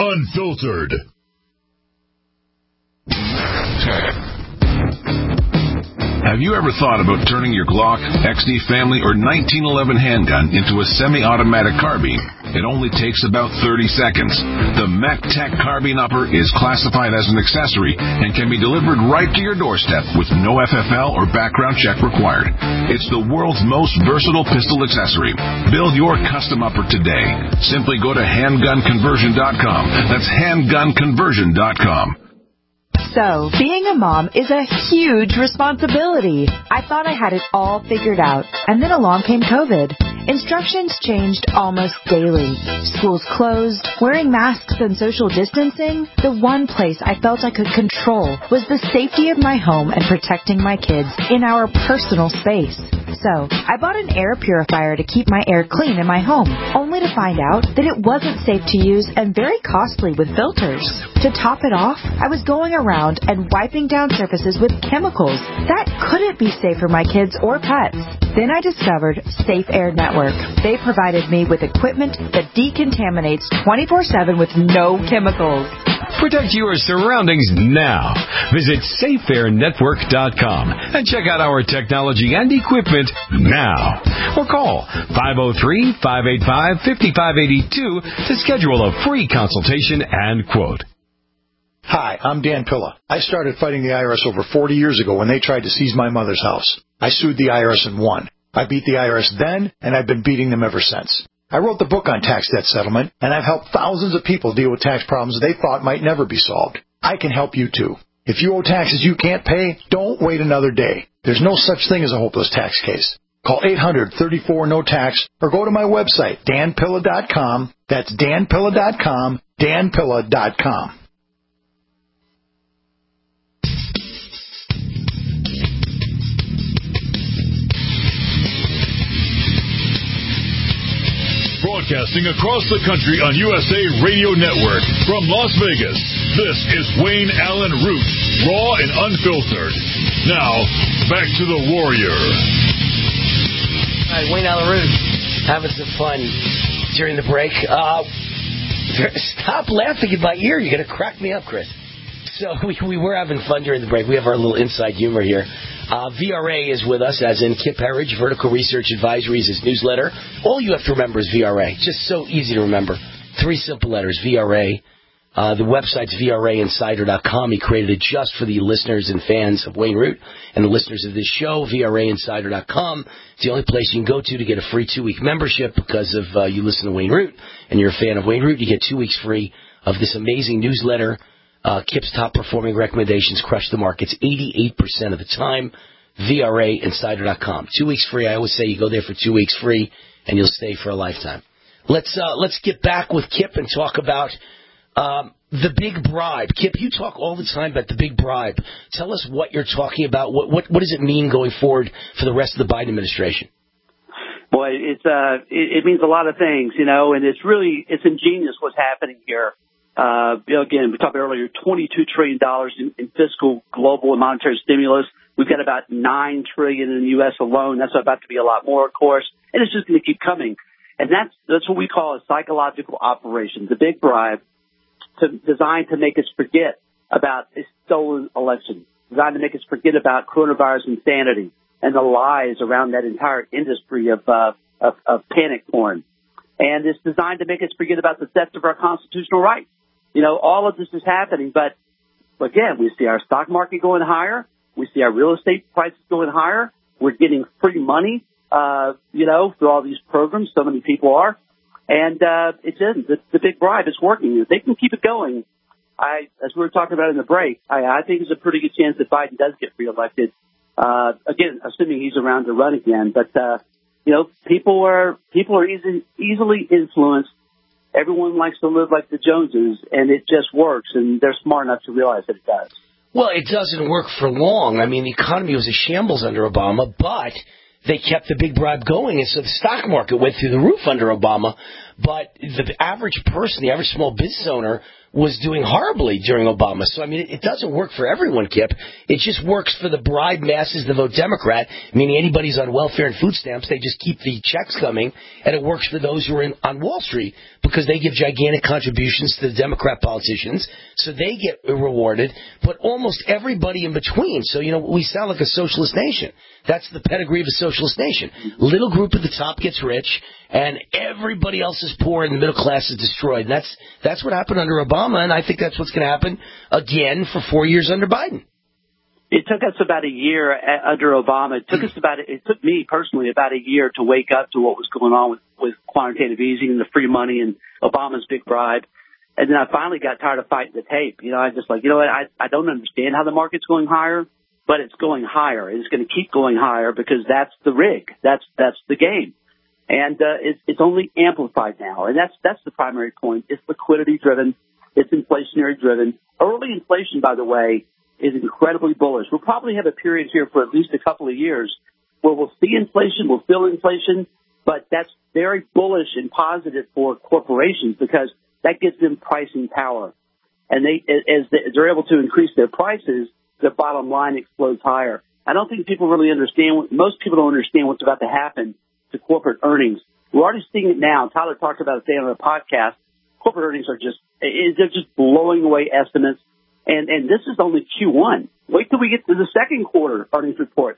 unfiltered. Have you ever thought about turning your Glock, XD Family, or 1911 handgun into a semi-automatic carbine? It only takes about 30 seconds. The MechTech Carbine Upper is classified as an accessory and can be delivered right to your doorstep with no FFL or background check required. It's the world's most versatile pistol accessory. Build your custom upper today. Simply go to handgunconversion.com. That's handgunconversion.com. So, being a mom is a huge responsibility. I thought I had it all figured out, and then along came COVID. Instructions changed almost daily. Schools closed, wearing masks and social distancing. The one place I felt I could control was the safety of my home and protecting my kids in our personal space. So, I bought an air purifier to keep my air clean in my home, only to find out that it wasn't safe to use and very costly with filters. To top it off, I was going around and wiping down surfaces with chemicals. That couldn't be safe for my kids or pets. Then I discovered Safe Air Network. They provided me with equipment that decontaminates 24/7 with no chemicals. Protect your surroundings now. Visit SafeAirNetwork.com and check out our technology and equipment now. Or call 503-585-5582 to schedule a free consultation and quote. Hi, I'm Dan Pilla. I started fighting the IRS over 40 years ago when they tried to seize my mother's house. I sued the IRS and won. I beat the IRS then, and I've been beating them ever since. I wrote the book on tax debt settlement, and I've helped thousands of people deal with tax problems they thought might never be solved. I can help you, too. If you owe taxes you can't pay, don't wait another day. There's no such thing as a hopeless tax case. Call 800-34-NO-TAX or go to my website, danpilla.com. That's danpilla.com, danpilla.com. Broadcasting across the country on USA Radio Network from Las Vegas, this is Wayne Allen Root, raw and unfiltered. Now, back to the Warrior. All right, Wayne Allen Root, having some fun during the break. Stop laughing in my ear. You're going to crack me up, Chris. So we were having fun during the break. We have our little inside humor here. VRA is with us, as in Kip Herridge, Vertical Research Advisories, his newsletter. All you have to remember is VRA. Just so easy to remember. 3 simple letters, VRA. The website's VRAinsider.com. He created it just for the listeners and fans of Wayne Root and the listeners of this show. VRAinsider.com. It's the only place you can go to get a free 2-week membership because of you listen to Wayne Root and you're a fan of Wayne Root. You get 2 weeks free of this amazing newsletter. Kip's top performing recommendations crush the markets 88% of the time. VRAinsider.com. 2 weeks free. I always say you go there for 2 weeks free and you'll stay for a lifetime. Let's get back with Kip and talk about the big bribe. Kip, you talk all the time about the big bribe. Tell us what you're talking about. What does it mean going forward for the rest of the Biden administration? Boy, it means a lot of things, and it's ingenious what's happening here. Again, we talked earlier, $22 trillion in fiscal, global, and monetary stimulus. We've got about $9 trillion in the U.S. alone. That's about to be a lot more, of course, and it's just going to keep coming. And that's what we call a psychological operation, the big bribe, designed to make us forget about a stolen election, designed to make us forget about coronavirus insanity and the lies around that entire industry of panic porn. And it's designed to make us forget about the theft of our constitutional rights. All of this is happening, but again, we see our stock market going higher. We see our real estate prices going higher. We're getting free money, through all these programs. So many people are. And the big bribe is working. If they can keep it going, as we were talking about in the break, I think there's a pretty good chance that Biden does get reelected. Again, assuming he's around to run again. But, people are easily influenced. Everyone likes to live like the Joneses, and it just works, and they're smart enough to realize that it does. Well, it doesn't work for long. I mean, the economy was a shambles under Obama, but they kept the big bribe going, and so the stock market went through the roof under Obama. But the average person, the average small business owner, was doing horribly during Obama. So, I mean, it doesn't work for everyone, Kip. It just works for the bribed masses that vote Democrat, meaning anybody's on welfare and food stamps, they just keep the checks coming, and it works for those who are on Wall Street because they give gigantic contributions to the Democrat politicians, so they get rewarded, but almost everybody in between. So, we sound like a socialist nation. That's the pedigree of a socialist nation. Little group at the top gets rich, and everybody else is poor, and the middle class is destroyed. And that's what happened under Obama, and I think that's what's going to happen again for 4 years under Biden. It took us about a year under Obama. It took me personally about a year to wake up to what was going on with quantitative easing and the free money and Obama's big bribe. And then I finally got tired of fighting the tape. I just what? I don't understand how the market's going higher, but it's going higher. It's going to keep going higher because that's the rig. That's the game. And it's only amplified now. And that's the primary point. It's liquidity driven. It's inflationary driven. Early inflation, by the way, is incredibly bullish. We'll probably have a period here for at least a couple of years where we'll see inflation, we'll feel inflation, but that's very bullish and positive for corporations because that gives them pricing power. And as they're able to increase their prices, their bottom line explodes higher. I don't think people really understand, most people don't understand what's about to happen to corporate earnings. We're already seeing it now. Tyler talked about it today on the podcast. Corporate earnings they're just blowing away estimates. And this is only Q1. Wait till we get to the second quarter earnings reports.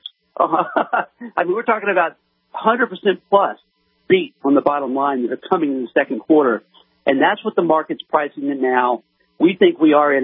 I mean, we're talking about 100% plus beat on the bottom line that are coming in the second quarter. And that's what the market's pricing in now. We think we are in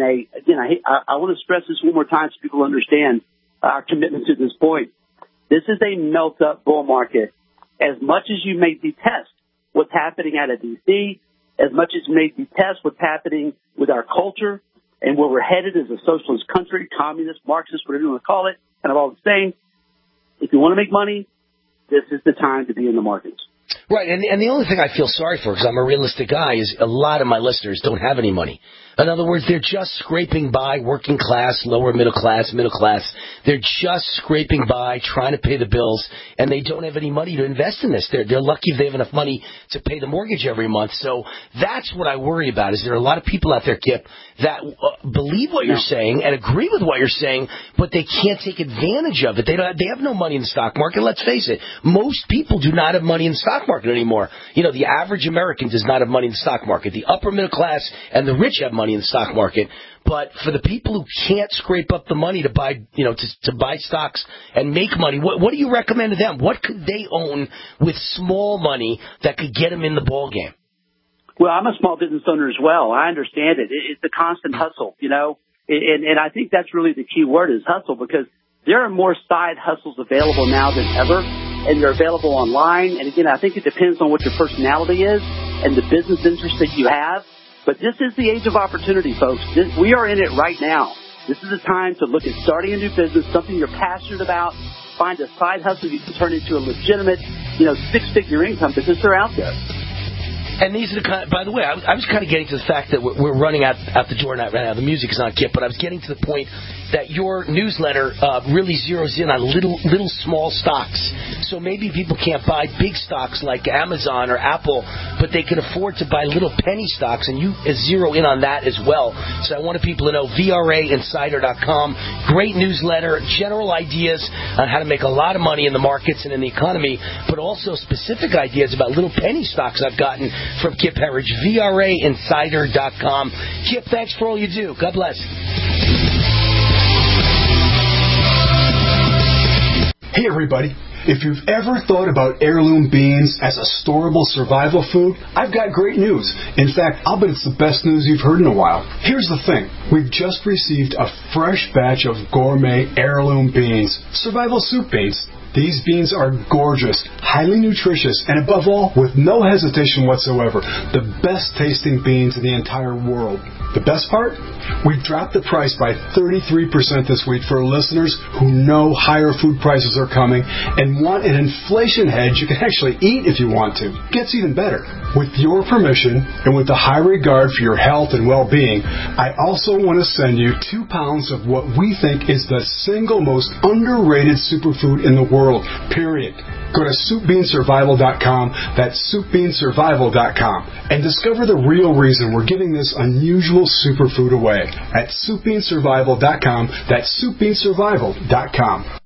I want to stress this one more time so people understand our commitment to this point. This is a melt-up bull market. As much as you may detest what's happening out of D.C., as much as you may detest what's happening with our culture and where we're headed as a socialist country, communist, Marxist, whatever you want to call it, kind of all the same, if you want to make money, this is the time to be in the markets. Right, and the only thing I feel sorry for, because I'm a realistic guy, is a lot of my listeners don't have any money. In other words, they're just scraping by working class, lower middle class. They're just scraping by, trying to pay the bills, and they don't have any money to invest in this. They're lucky if they have enough money to pay the mortgage every month. So that's what I worry about, is there are a lot of people out there, Kip, that believe what you're saying and agree with what you're saying, but they can't take advantage of it. They have no money in the stock market. Let's face it. Most people do not have money in the stock market anymore. The average American does not have money in the stock market. The upper middle class and the rich have money in the stock market. But for the people who can't scrape up the money to buy, to buy stocks and make money, what do you recommend to them? What could they own with small money that could get them in the ball game? Well, I'm a small business owner as well. I understand it. It's a constant hustle, and I think that's really the key word is hustle, because there are more side hustles available now than ever, and they're available online. And again, I think it depends on what your personality is and the business interest that you have. But this is the age of opportunity, folks. We are in it right now. This is the time to look at starting a new business, something you're passionate about. Find a side hustle you can turn into a legitimate, six-figure income, because they're out there. And these are the kind. By the way, I was kind of getting to the fact that we're running out the door right now. The music is not Kip, but I was getting to the point that your newsletter really zeroes in on little small stocks. So maybe people can't buy big stocks like Amazon or Apple, but they can afford to buy little penny stocks, and you zero in on that as well. So I wanted people to know VRAinsider.com. Great newsletter, general ideas on how to make a lot of money in the markets and in the economy, but also specific ideas about little penny stocks I've gotten from Kip Herriage, VRAinsider.com. Kip, thanks for all you do. God bless. Hey, everybody. If you've ever thought about heirloom beans as a storable survival food, I've got great news. In fact, I'll bet it's the best news you've heard in a while. Here's the thing. We've just received a fresh batch of gourmet heirloom beans, survival soup beans. These beans are gorgeous, highly nutritious, and above all, with no hesitation whatsoever, the best tasting beans in the entire world. The best part? We've dropped the price by 33% this week for listeners who know higher food prices are coming and and want an inflation hedge you can actually eat if you want to. Gets even better. With your permission, and with the high regard for your health and well-being, I also want to send you 2 pounds of what we think is the single most underrated superfood in the world, period. Go to SoupBeanSurvival.com, that's SoupBeanSurvival.com, and discover the real reason we're giving this unusual superfood away at SoupBeanSurvival.com, that's SoupBeanSurvival.com.